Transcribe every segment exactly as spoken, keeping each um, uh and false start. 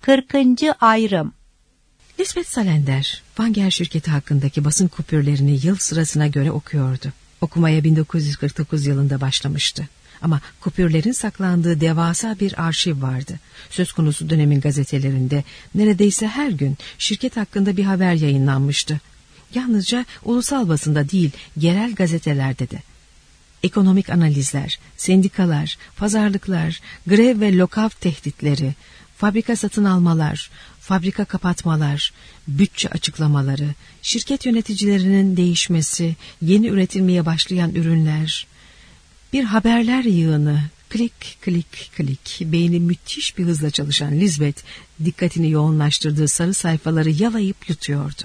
kırkıncı ayrım. Lisbeth Salander, Wanger şirketi hakkındaki basın kupürlerini yıl sırasına göre okuyordu. Okumaya bin dokuz yüz kırk dokuz yılında başlamıştı. Ama kupürlerin saklandığı devasa bir arşiv vardı. Söz konusu dönemin gazetelerinde neredeyse her gün şirket hakkında bir haber yayınlanmıştı. Yalnızca ulusal basında değil, yerel gazetelerde de. Ekonomik analizler, sendikalar, pazarlıklar, grev ve lockout tehditleri, fabrika satın almalar, fabrika kapatmalar, bütçe açıklamaları, şirket yöneticilerinin değişmesi, yeni üretilmeye başlayan ürünler, bir haberler yığını, klik klik klik, beyni müthiş bir hızla çalışan Lisbeth, dikkatini yoğunlaştırdığı sarı sayfaları yalayıp yutuyordu.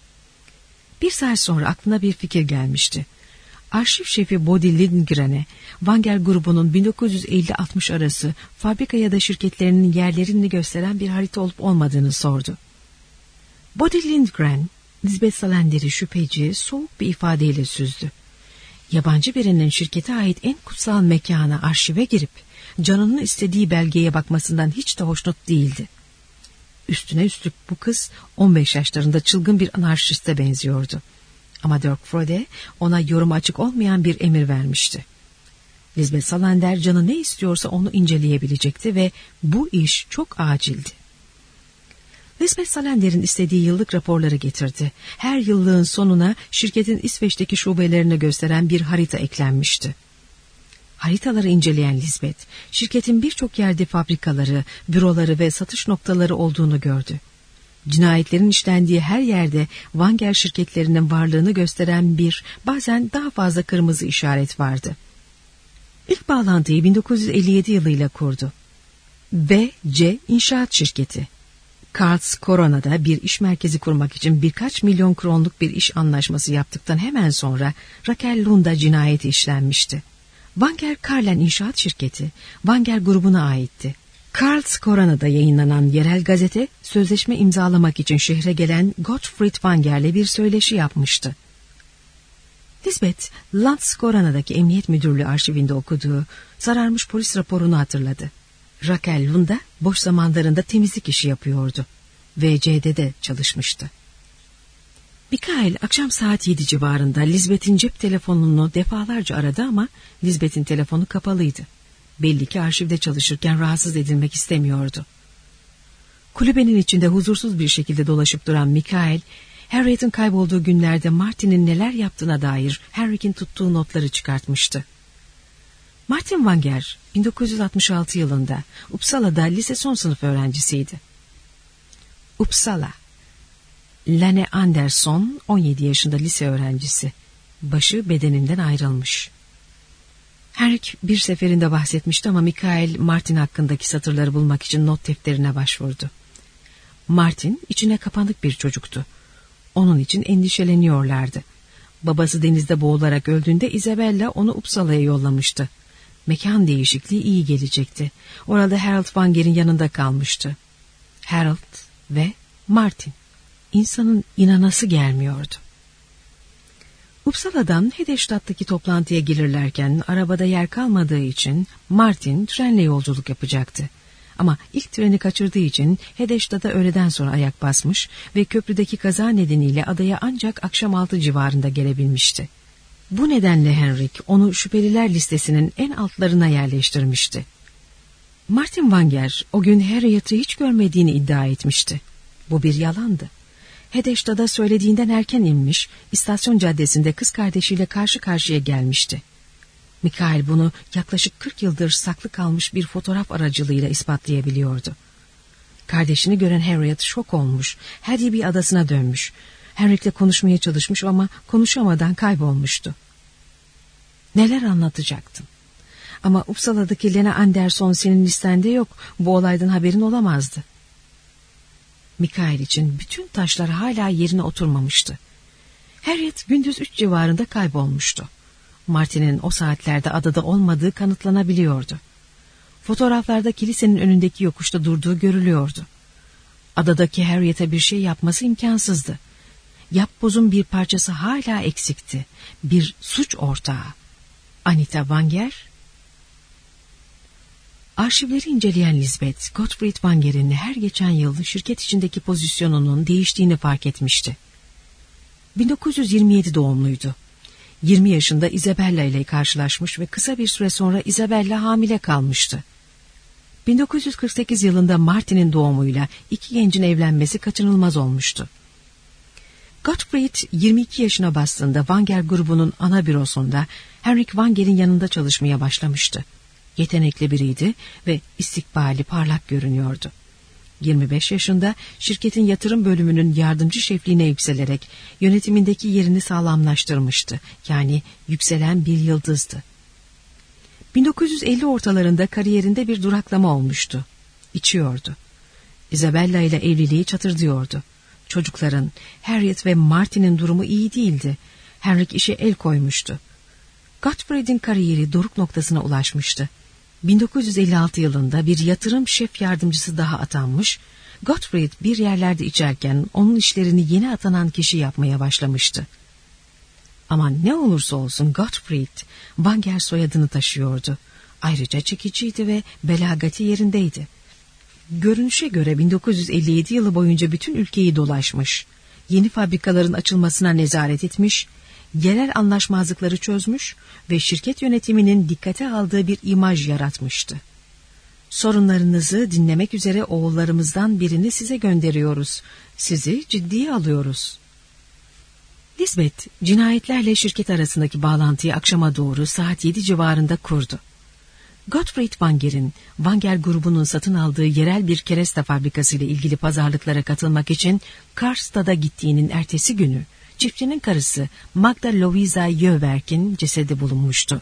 Bir saat sonra aklına bir fikir gelmişti. Arşiv şefi Bodil Lindgren'e Wanger grubunun bin dokuz yüz elli altmış arası fabrika ya da şirketlerinin yerlerini gösteren bir harita olup olmadığını sordu. Bodil Lindgren, Lisbeth Salander'i şüpheci, soğuk bir ifadeyle süzdü. Yabancı birinin şirkete ait en kutsal mekana, arşive girip canının istediği belgeye bakmasından hiç de hoşnut değildi. Üstüne üstlük bu kız on beş yaşlarında çılgın bir anarşiste benziyordu. Ama Dirk Frode ona yorum açık olmayan bir emir vermişti. Lisbeth Salander canı ne istiyorsa onu inceleyebilecekti ve bu iş çok acildi. Lisbeth Salander'in istediği yıllık raporları getirdi. Her yıllığın sonuna şirketin İsveç'teki şubelerini gösteren bir harita eklenmişti. Haritaları inceleyen Lisbeth, şirketin birçok yerde fabrikaları, büroları ve satış noktaları olduğunu gördü. Cinayetlerin işlendiği her yerde Wanger şirketlerinin varlığını gösteren bir, bazen daha fazla kırmızı işaret vardı. İlk bağlantıyı bin dokuz yüz elli yedi yılıyla kurdu. V C İnşaat Şirketi. Karlskorona'da bir iş merkezi kurmak için birkaç milyon kronluk bir iş anlaşması yaptıktan hemen sonra Raquel Lund'a cinayeti işlenmişti. Wanger Karlen İnşaat Şirketi, Wanger grubuna aitti. Karlskorona'da yayınlanan yerel gazete, sözleşme imzalamak için şehre gelen Gottfried Wanger'le bir söyleşi yapmıştı. Lisbeth, Landskorona'daki Emniyet Müdürlüğü arşivinde okuduğu sararmış polis raporunu hatırladı. Raquel Lunda boş zamanlarında temizlik işi yapıyordu. V C'de de çalışmıştı. Mikael akşam saat yedi civarında Lisbeth'in cep telefonunu defalarca aradı ama Lisbeth'in telefonu kapalıydı. Belli ki arşivde çalışırken rahatsız edilmek istemiyordu. Kulübenin içinde huzursuz bir şekilde dolaşıp duran Mikael, Harriet'in kaybolduğu günlerde Martin'in neler yaptığına dair Henrik'in tuttuğu notları çıkartmıştı. Martin Wanger, bin dokuz yüz altmış altı yılında Uppsala'da lise son sınıf öğrencisiydi. Uppsala. Lane Andersson, on yedi yaşında lise öğrencisi. Başı bedeninden ayrılmış. Henrik bir seferinde bahsetmişti ama Mikael Martin hakkındaki satırları bulmak için not defterine başvurdu. Martin içine kapanık bir çocuktu. Onun için endişeleniyorlardı. Babası denizde boğularak öldüğünde Isabella onu Uppsala'ya yollamıştı. Mekan değişikliği iyi gelecekti. Orada Harold Wanger'in yanında kalmıştı. Harold ve Martin. İnsanın inanası gelmiyordu. Uppsala'dan Hedestad'daki toplantıya gelirlerken arabada yer kalmadığı için Martin trenle yolculuk yapacaktı. Ama ilk treni kaçırdığı için Hedestad'a öğleden sonra ayak basmış ve köprüdeki kaza nedeniyle adaya ancak akşam altı civarında gelebilmişti. Bu nedenle Henrik onu şüpheliler listesinin en altlarına yerleştirmişti. Martin Wanger o gün Harriet'i hiç görmediğini iddia etmişti. Bu bir yalandı. Hedestad'a söylediğinden erken inmiş, istasyon caddesinde kız kardeşiyle karşı karşıya gelmişti. Mikael bunu yaklaşık kırk yıldır saklı kalmış bir fotoğraf aracılığıyla ispatlayabiliyordu. Kardeşini gören Harriet şok olmuş, Hadibi adasına dönmüş. Henrik'le konuşmaya çalışmış ama konuşamadan kaybolmuştu. Neler anlatacaktın? Ama Uppsala'daki Lena Andersson senin listende yok, bu olaydan haberin olamazdı. Mikael için bütün taşlar hala yerine oturmamıştı. Harriet gündüz üç civarında kaybolmuştu. Martin'in o saatlerde adada olmadığı kanıtlanabiliyordu. Fotoğraflarda kilisenin önündeki yokuşta durduğu görülüyordu. Adadaki Harriet'e bir şey yapması imkansızdı. Yapbozun bir parçası hala eksikti. Bir suç ortağı. Anita Wanger. Arşivleri inceleyen Lisbeth, Gottfried Wanger'in her geçen yıl şirket içindeki pozisyonunun değiştiğini fark etmişti. bin dokuz yüz yirmi yedi doğumluydu. yirmi yaşında Isabella ile karşılaşmış ve kısa bir süre sonra Isabella hamile kalmıştı. bin dokuz yüz kırk sekiz yılında Martin'in doğumuyla iki gencin evlenmesi kaçınılmaz olmuştu. Gottfried yirmi iki yaşına bastığında Wanger grubunun ana bürosunda Henrik Wanger'in yanında çalışmaya başlamıştı. Yetenekli biriydi ve istikbali parlak görünüyordu. yirmi beş yaşında şirketin yatırım bölümünün yardımcı şefliğine yükselerek yönetimindeki yerini sağlamlaştırmıştı. Yani yükselen bir yıldızdı. bin dokuz yüz elli ortalarında kariyerinde bir duraklama olmuştu. İçiyordu. Isabella ile evliliği çatırdıyordu. Çocukların, Harriet ve Martin'in durumu iyi değildi. Henrik işe el koymuştu. Gottfried'in kariyeri doruk noktasına ulaşmıştı. bin dokuz yüz elli altı yılında bir yatırım şef yardımcısı daha atanmış, Gottfried bir yerlerde içerken onun işlerini yeni atanan kişi yapmaya başlamıştı. Ama ne olursa olsun Gottfried, Wanger soyadını taşıyordu. Ayrıca çekiciydi ve belagati yerindeydi. Görünüşe göre bin dokuz yüz elli yedi yılı boyunca bütün ülkeyi dolaşmış, yeni fabrikaların açılmasına nezaret etmiş, yerel anlaşmazlıkları çözmüş ve şirket yönetiminin dikkate aldığı bir imaj yaratmıştı. Sorunlarınızı dinlemek üzere oğullarımızdan birini size gönderiyoruz. Sizi ciddiye alıyoruz. Lisbeth, cinayetlerle şirket arasındaki bağlantıyı akşama doğru saat yedi civarında kurdu. Gottfried Wanger'in, Wanger grubunun satın aldığı yerel bir kereste fabrikası ile ilgili pazarlıklara katılmak için Karlstad'a gittiğinin ertesi günü, çiftçinin karısı Magda Louisa Jöverk'in cesedi bulunmuştu.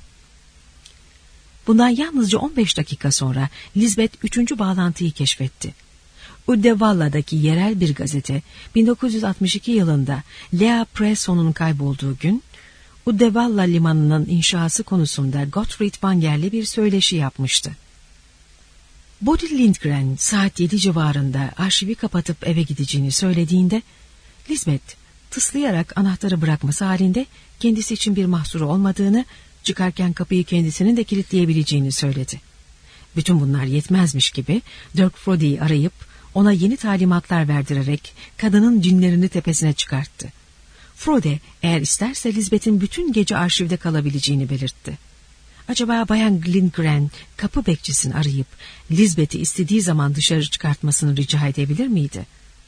Bundan yalnızca on beş dakika sonra Lisbeth üçüncü bağlantıyı keşfetti. Uddevalla'daki yerel bir gazete bin dokuz yüz altmış iki yılında Lea Presson'un kaybolduğu gün Uddevalla limanının inşası konusunda Gottfried Wanger'le bir söyleşi yapmıştı. Bodil Lindgren saat yedi civarında arşivi kapatıp eve gideceğini söylediğinde Lisbeth tıslayarak anahtarı bırakması halinde kendisi için bir mahsuru olmadığını, çıkarken kapıyı kendisinin de kilitleyebileceğini söyledi. Bütün bunlar yetmezmiş gibi Dirk Frode'yi arayıp ona yeni talimatlar verdirerek kadının cinlerini tepesine çıkarttı. Frode eğer isterse Lisbeth'in bütün gece arşivde kalabileceğini belirtti. Acaba Bayan Lindgren kapı bekçisini arayıp Lisbeth'i istediği zaman dışarı çıkartmasını rica edebilir miydi?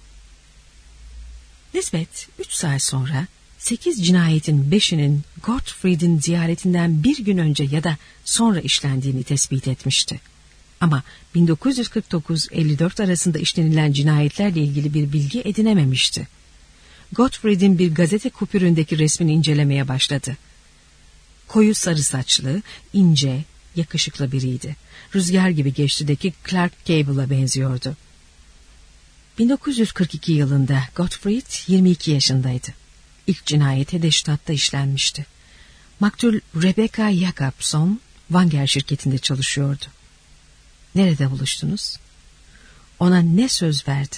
Lisbeth üç saat sonra sekiz cinayetin beşinin Gottfried'in ziyaretinden bir gün önce ya da sonra işlendiğini tespit etmişti. Ama bin dokuz yüz kırk dokuz elli dört arasında işlenilen cinayetlerle ilgili bir bilgi edinememişti. Gottfried'in bir gazete kupüründeki resmini incelemeye başladı. Koyu sarı saçlı, ince, yakışıklı biriydi. Rüzgar gibi geçtideki Clark Gable'a benziyordu. bin dokuz yüz kırk iki yılında Gottfried yirmi iki yaşındaydı. İlk cinayet Hedestad'da işlenmişti. Maktul Rebecca Jakobson, Wanger şirketinde çalışıyordu. Nerede buluştunuz? Ona ne söz verdin?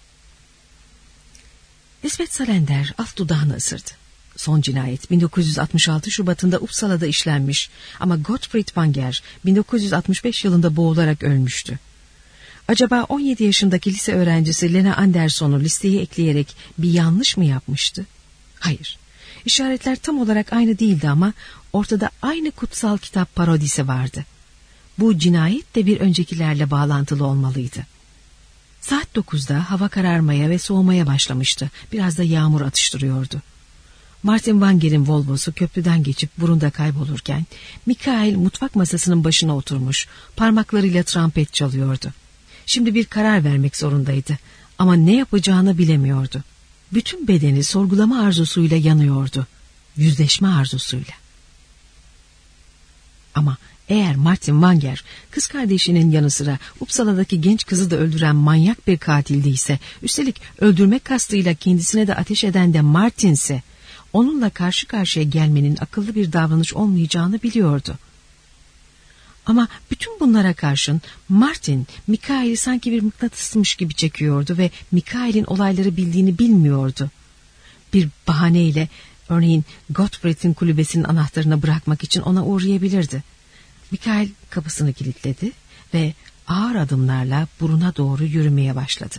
Lisbeth Salander alt dudağını ısırdı. Son cinayet bin dokuz yüz altmış altı Şubat'ında Uppsala'da işlenmiş ama Gottfried Wanger bin dokuz yüz altmış beş yılında boğularak ölmüştü. Acaba on yedi yaşındaki lise öğrencisi Lena Andersson'u listeye ekleyerek bir yanlış mı yapmıştı? Hayır. İşaretler tam olarak aynı değildi ama ortada aynı kutsal kitap parodisi vardı. Bu cinayet de bir öncekilerle bağlantılı olmalıydı. Saat dokuzda hava kararmaya ve soğumaya başlamıştı. Biraz da yağmur atıştırıyordu. Martin Wanger'in Volvo'su köprüden geçip burunda kaybolurken Mikael mutfak masasının başına oturmuş, parmaklarıyla trompet çalıyordu. Şimdi bir karar vermek zorundaydı ama ne yapacağını bilemiyordu. Bütün bedeni sorgulama arzusuyla yanıyordu. Yüzleşme arzusuyla. Ama eğer Martin Wanger kız kardeşinin yanı sıra Uppsala'daki genç kızı da öldüren manyak bir katil değilse, üstelik öldürmek kastıyla kendisine de ateş eden de Martin'se, onunla karşı karşıya gelmenin akıllı bir davranış olmayacağını biliyordu. Ama bütün bunlara karşın Martin, Mikael'i sanki bir mıknatısmış gibi çekiyordu ve Mikael'in olayları bildiğini bilmiyordu. Bir bahaneyle, örneğin Gottfried'in kulübesinin anahtarını bırakmak için ona uğrayabilirdi. Mikael kapısını kilitledi ve ağır adımlarla buruna doğru yürümeye başladı.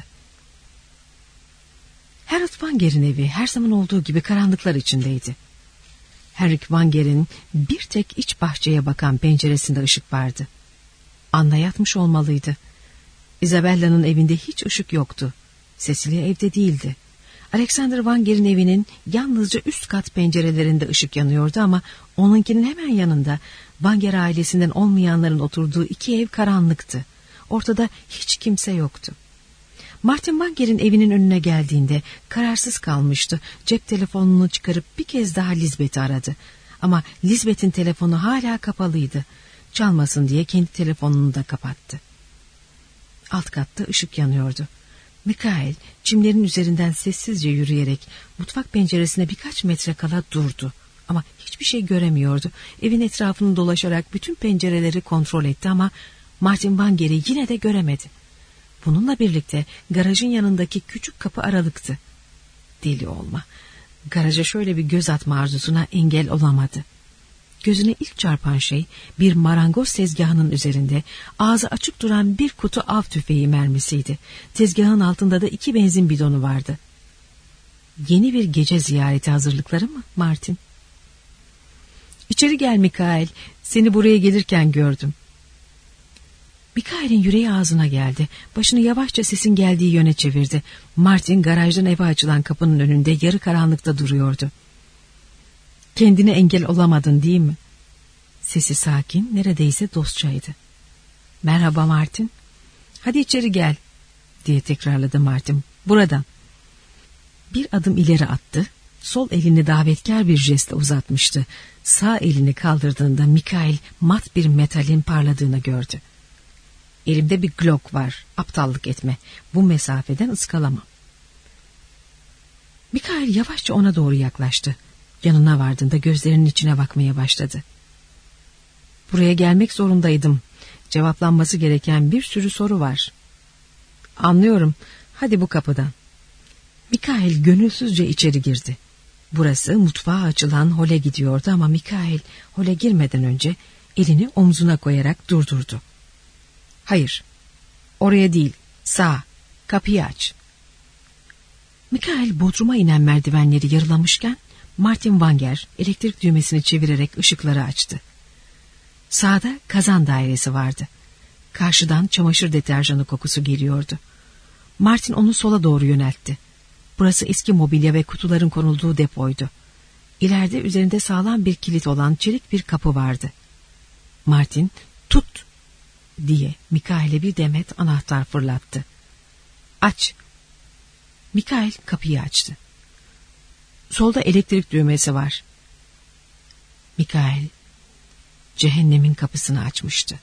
Harold Wanger'in evi her zaman olduğu gibi karanlıklar içindeydi. Henrik Wanger'in bir tek iç bahçeye bakan penceresinde ışık vardı. Anna yatmış olmalıydı. Isabella'nın evinde hiç ışık yoktu. Cecilia evde değildi. Alexander Wanger'in evinin yalnızca üst kat pencerelerinde ışık yanıyordu ama onunkinin hemen yanında Wanger ailesinden olmayanların oturduğu iki ev karanlıktı. Ortada hiç kimse yoktu. Martin Wanger'in evinin önüne geldiğinde kararsız kalmıştı. Cep telefonunu çıkarıp bir kez daha Lisbeth'i aradı. Ama Lisbeth'in telefonu hala kapalıydı. Çalmasın diye kendi telefonunu da kapattı. Alt katta ışık yanıyordu. Mikael çimlerin üzerinden sessizce yürüyerek mutfak penceresine birkaç metre kala durdu. Ama hiçbir şey göremiyordu. Evin etrafını dolaşarak bütün pencereleri kontrol etti ama Martin Wanger'i yine de göremedi. Bununla birlikte garajın yanındaki küçük kapı aralıktı. Deli olma. Garaja şöyle bir göz atma arzusuna engel olamadı. Gözüne ilk çarpan şey bir marangoz tezgahının üzerinde ağzı açık duran bir kutu av tüfeği mermisiydi. Tezgahın altında da iki benzin bidonu vardı. Yeni bir gece ziyareti hazırlıkları mı Martin? İçeri gel Mikael. Seni buraya gelirken gördüm. Mikael'in yüreği ağzına geldi. Başını yavaşça sesin geldiği yöne çevirdi. Martin garajdan eve açılan kapının önünde yarı karanlıkta duruyordu. Kendine engel olamadın değil mi? Sesi sakin, neredeyse dostçaydı. Merhaba Martin. Hadi içeri gel diye tekrarladı Martin. Buradan. Bir adım ileri attı. Sol elini davetkar bir jestle uzatmıştı. Sağ elini kaldırdığında Mikael mat bir metalin parladığını gördü. Elimde bir Glock var. Aptallık etme. Bu mesafeden ıskalamam. Mikael yavaşça ona doğru yaklaştı. Yanına vardığında gözlerinin içine bakmaya başladı. Buraya gelmek zorundaydım. Cevaplanması gereken bir sürü soru var. Anlıyorum. Hadi bu kapıdan. Mikael gönülsüzce içeri girdi. Burası mutfağa açılan hole gidiyordu ama Mikael hole girmeden önce elini omzuna koyarak durdurdu. Hayır, oraya değil, sağ, kapıyı aç. Mikael bodruma inen merdivenleri yarılamışken Martin Wanger elektrik düğmesini çevirerek ışıkları açtı. Sağda kazan dairesi vardı. Karşıdan çamaşır deterjanı kokusu geliyordu. Martin onu sola doğru yöneltti. Burası eski mobilya ve kutuların konulduğu depoydu. İleride üzerinde sağlam bir kilit olan çelik bir kapı vardı. Martin, tut diye Mikael'e bir demet anahtar fırlattı. Aç. Mikael kapıyı açtı. Solda elektrik düğmesi var. Mikael cehennemin kapısını açmıştı.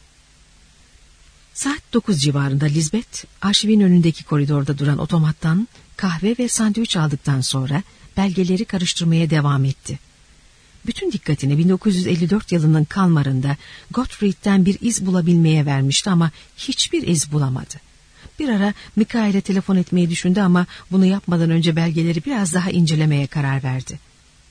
Saat dokuz civarında Lisbeth arşivin önündeki koridorda duran otomattan kahve ve sandviç aldıktan sonra belgeleri karıştırmaya devam etti. Bütün dikkatini bin dokuz yüz elli dört yılının Kalmar'ında Gottfried'den bir iz bulabilmeye vermişti ama hiçbir iz bulamadı. Bir ara Mikael'e telefon etmeyi düşündü ama bunu yapmadan önce belgeleri biraz daha incelemeye karar verdi.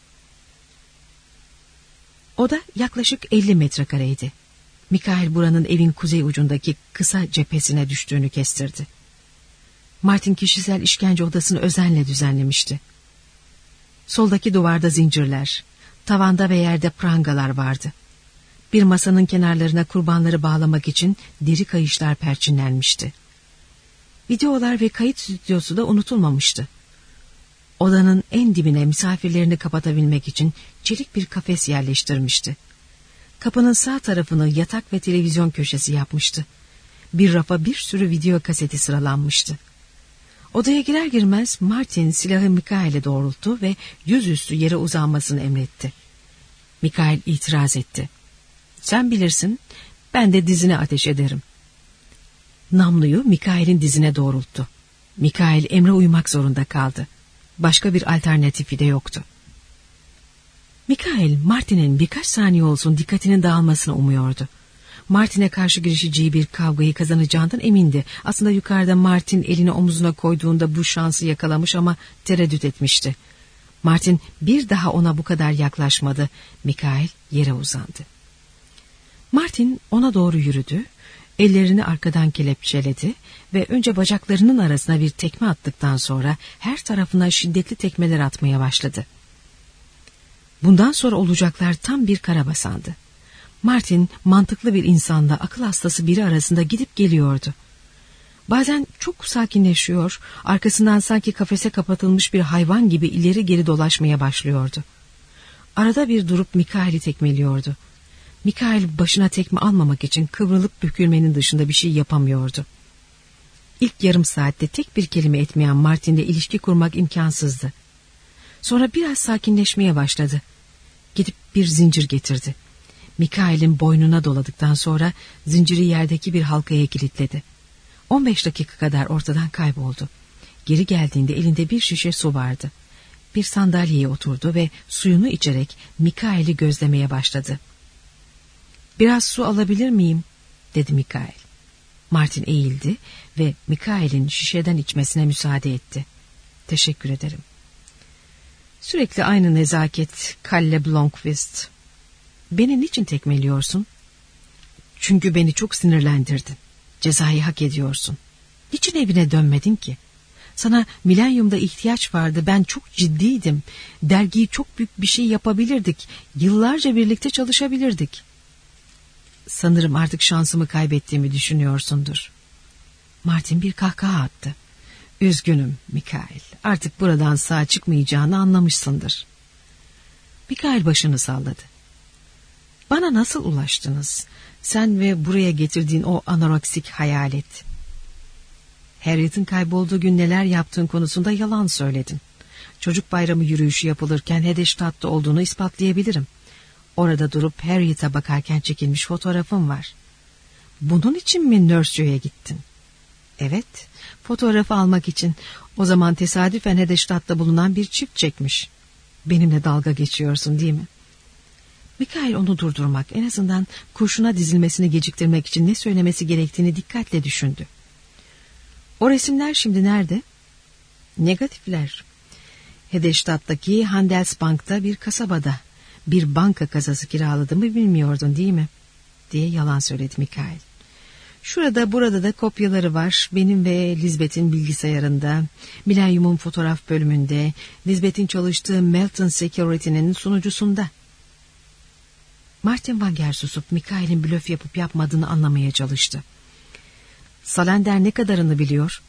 Oda yaklaşık elli metrekareydi. Mikael buranın evin kuzey ucundaki kısa cephesine düştüğünü kestirdi. Martin kişisel işkence odasını özenle düzenlemişti. Soldaki duvarda zincirler, tavanda ve yerde prangalar vardı. Bir masanın kenarlarına kurbanları bağlamak için deri kayışlar perçinlenmişti. Videolar ve kayıt stüdyosu da unutulmamıştı. Odanın en dibine misafirlerini kapatabilmek için çelik bir kafes yerleştirmişti. Kapının sağ tarafını yatak ve televizyon köşesi yapmıştı. Bir rafa bir sürü video kaseti sıralanmıştı. Odaya girer girmez Martin silahı Mikael'e doğrulttu ve yüzüstü yere uzanmasını emretti. Mikael itiraz etti. Sen bilirsin, ben de dizine ateş ederim. Namluyu Mikael'in dizine doğrulttu. Mikael emre uymak zorunda kaldı. Başka bir alternatifi de yoktu. Mikael, Martin'in birkaç saniye olsun dikkatinin dağılmasını umuyordu. Martin'e karşı girişeceği bir kavgayı kazanacağından emindi. Aslında yukarıda Martin elini omuzuna koyduğunda bu şansı yakalamış ama tereddüt etmişti. Martin bir daha ona bu kadar yaklaşmadı. Mikael yere uzandı. Martin ona doğru yürüdü. Ellerini arkadan kelepçeledi ve önce bacaklarının arasına bir tekme attıktan sonra her tarafına şiddetli tekmeler atmaya başladı. Bundan sonra olacaklar tam bir karabasandı. Martin mantıklı bir insanla akıl hastası biri arasında gidip geliyordu. Bazen çok sakinleşiyor, arkasından sanki kafese kapatılmış bir hayvan gibi ileri geri dolaşmaya başlıyordu. Arada bir durup Mikail'i tekmeliyordu. Mikail başına tekme almamak için kıvrılıp bükülmenin dışında bir şey yapamıyordu. İlk yarım saatte tek bir kelime etmeyen Martin'le ilişki kurmak imkansızdı. Sonra biraz sakinleşmeye başladı. Gidip bir zincir getirdi. Mikail'in boynuna doladıktan sonra zinciri yerdeki bir halkaya kilitledi. on beş dakika kadar ortadan kayboldu. Geri geldiğinde elinde bir şişe su vardı. Bir sandalyeye oturdu ve suyunu içerek Mikail'i gözlemeye başladı. "Biraz su alabilir miyim?" dedi Mikail. Martin eğildi ve Mikail'in şişeden içmesine müsaade etti. "Teşekkür ederim." "Sürekli aynı nezaket, Kalle Blomqvist. Beni niçin tekmeliyorsun?" "Çünkü beni çok sinirlendirdin. Cezayı hak ediyorsun. Niçin evine dönmedin ki? Sana Milenyum'da ihtiyaç vardı. Ben çok ciddiydim. Dergiyi çok büyük bir şey yapabilirdik. Yıllarca birlikte çalışabilirdik." "Sanırım artık şansımı kaybettiğimi düşünüyorsundur." Martin bir kahkaha attı. "Üzgünüm Mikail. Artık buradan sağ çıkmayacağını anlamışsındır." Mikail başını salladı. "Bana nasıl ulaştınız? Sen ve buraya getirdiğin o anoreksik hayalet." "Harriet'in kaybolduğu gün neler yaptığın konusunda yalan söyledin. Çocuk bayramı yürüyüşü yapılırken Hedestadt'ta olduğunu ispatlayabilirim. Orada durup Harriet'e bakarken çekilmiş fotoğrafım var." "Bunun için mi Nurse'ye gittin?" "Evet, fotoğrafı almak için. O zaman tesadüfen Hedestadt'ta bulunan bir çift çekmiş." "Benimle dalga geçiyorsun değil mi?" Mikail onu durdurmak, en azından kurşuna dizilmesini geciktirmek için ne söylemesi gerektiğini dikkatle düşündü. "O resimler şimdi nerede?" "Negatifler. Hedestadt'taki Handelsbank'ta bir kasabada. Bir banka kasası kiraladığımı bilmiyordun değil mi?" diye yalan söyledi Mikail. "Şurada burada da kopyaları var. Benim ve Lisbeth'in bilgisayarında, Milenyum'un fotoğraf bölümünde, Lisbeth'in çalıştığı Melton Security'nin sunucusunda." Martin Wanger susup Mikail'in blöf yapıp yapmadığını anlamaya çalıştı. "Salander ne kadarını biliyor?"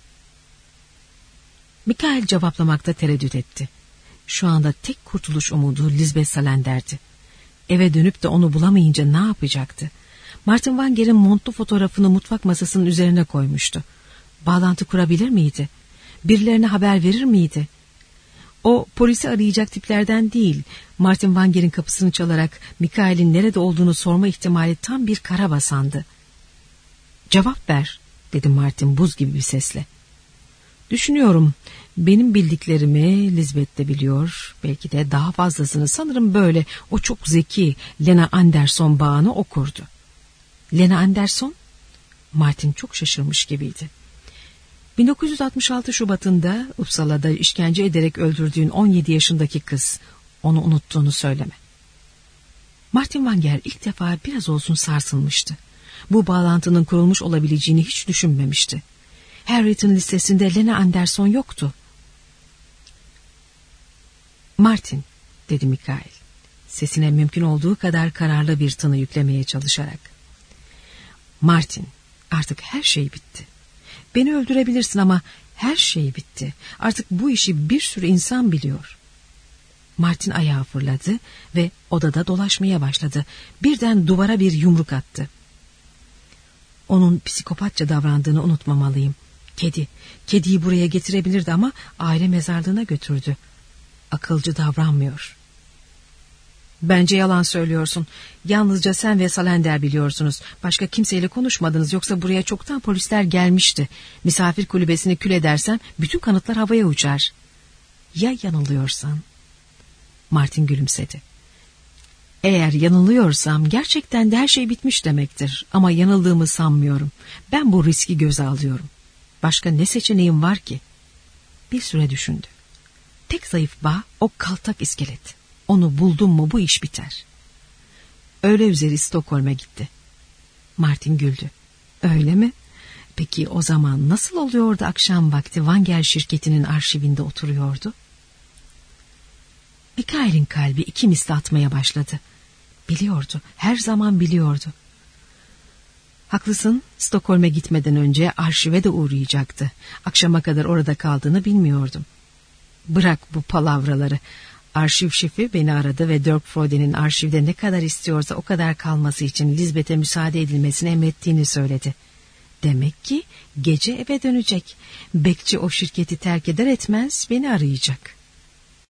Mikail cevaplamakta tereddüt etti. Şu anda tek kurtuluş umudu Lisbeth Salander'di. Eve dönüp de onu bulamayınca ne yapacaktı? Martin Wanger'in montlu fotoğrafını mutfak masasının üzerine koymuştu. Bağlantı kurabilir miydi? Birilerine haber verir miydi? O polisi arayacak tiplerden değil. Martin Wanger'in kapısını çalarak Mikail'in nerede olduğunu sorma ihtimali tam bir karabasandı. "Cevap ver," dedi Martin buz gibi bir sesle. "Düşünüyorum. Benim bildiklerimi Lisbeth de biliyor. Belki de daha fazlasını. Sanırım böyle. O çok zeki. Lena Anderson bağını okurdu." "Lena Anderson?" Martin çok şaşırmış gibiydi. bin dokuz yüz altmış altı Şubat'ında Uppsala'da işkence ederek öldürdüğün on yedi yaşındaki kız. Onu unuttuğunu söyleme. Martin Wanger ilk defa biraz olsun sarsılmıştı. Bu bağlantının kurulmuş olabileceğini hiç düşünmemişti. Harriet'in listesinde Lena Anderson yoktu. "Martin," dedi Mikail, sesine mümkün olduğu kadar kararlı bir tını yüklemeye çalışarak. "Martin, artık her şey bitti. Beni öldürebilirsin ama her şey bitti. Artık bu işi bir sürü insan biliyor." Martin ayağa fırladı ve odada dolaşmaya başladı. Birden duvara bir yumruk attı. "Onun psikopatça davrandığını unutmamalıyım. Kedi, kediyi buraya getirebilirdi ama aile mezarlığına götürdü. Akılcı davranmıyor." "Bence yalan söylüyorsun. Yalnızca sen ve Salander biliyorsunuz. Başka kimseyle konuşmadınız, yoksa buraya çoktan polisler gelmişti. Misafir kulübesini kül edersen bütün kanıtlar havaya uçar." "Ya yanılıyorsan?" Martin gülümsedi. "Eğer yanılıyorsam gerçekten de her şey bitmiş demektir. Ama yanıldığımı sanmıyorum. Ben bu riski göze alıyorum. Başka ne seçeneğim var ki?" Bir süre düşündü. Tek zayıf bağ o kaltak iskelet. Onu buldum mu bu iş biter. Öğle üzeri Stockholm'a gitti. Martin güldü. Öyle mi? Peki o zaman nasıl oluyordu akşam vakti Wangel şirketinin arşivinde oturuyordu? Mikael'in kalbi iki misli atmaya başladı. Biliyordu, her zaman biliyordu. Haklısın, Stockholm'e gitmeden önce arşive de uğrayacaktı. Akşama kadar orada kaldığını bilmiyordum. Bırak bu palavraları. Arşiv şefi beni aradı ve Dirk Freuden'in arşivde ne kadar istiyorsa o kadar kalması için Lisbeth'e müsaade edilmesini emrettiğini söyledi. Demek ki gece eve dönecek. Bekçi o şirketi terk eder etmez beni arayacak.